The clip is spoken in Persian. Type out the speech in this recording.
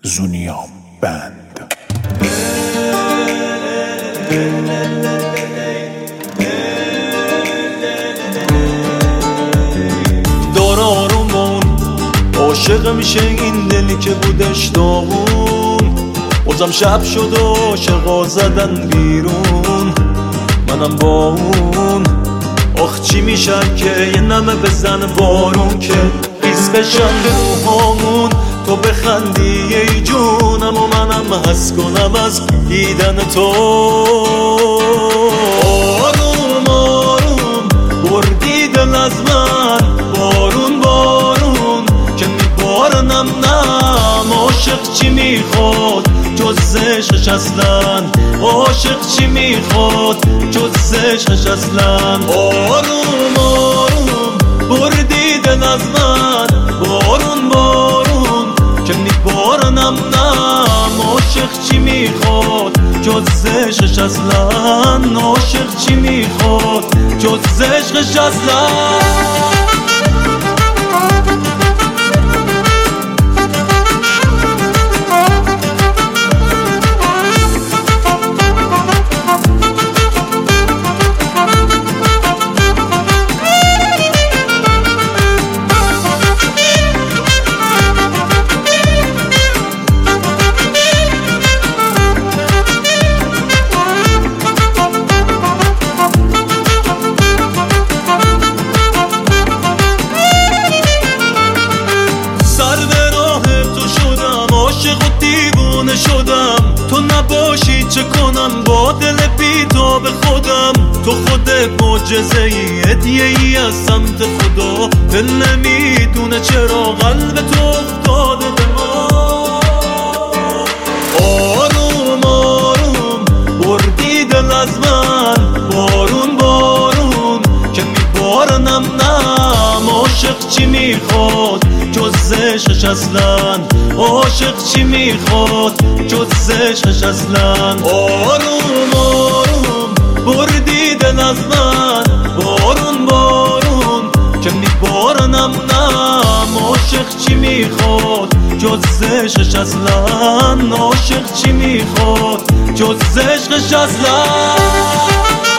زونیا بند. دار آرومون عاشق میشه این دلی که بودش داغون. بازم شب شد و عاشقا زدن بیرون، منم با اون. آخ چی میشن که یه نمه بزن بارون که ریز بشن روحامون. تو بخندی ای جونم و منم حس کنم از دیدن تو. آروم آروم بردی دل از من، بارون بارون که میبارنم نم. عاشق چی میخواد جز عشقش اصلا، عاشق چی میخواد جز عشقش اصلا. آروم آروم بردی دل از من، بارون بارون که میبارنم نم. عاشق چی میخواد جز عشقش اصلا، عاشق چی میخواد جز عشقش اصلا. شدم تو نباشی چه کنم با دل بی تو به خودم. تو خودت معجزه ای، هدیه ای از سمت خدا. دل نمیدونه چرا قلب تو افتاده به ما. آروم آروم بردی دل از من، بارون بارون که میبارنم نم. عاشق چی میخواد جز عشقش اصلا، عاشق چی میخواد جز عشقش اصلا. آروم آروم بردی دل از من، بارون بارون که میبارنم نم. عاشق چی میخواد جز عشقش اصلا، عاشق چی میخواد جز عشقش اصلا.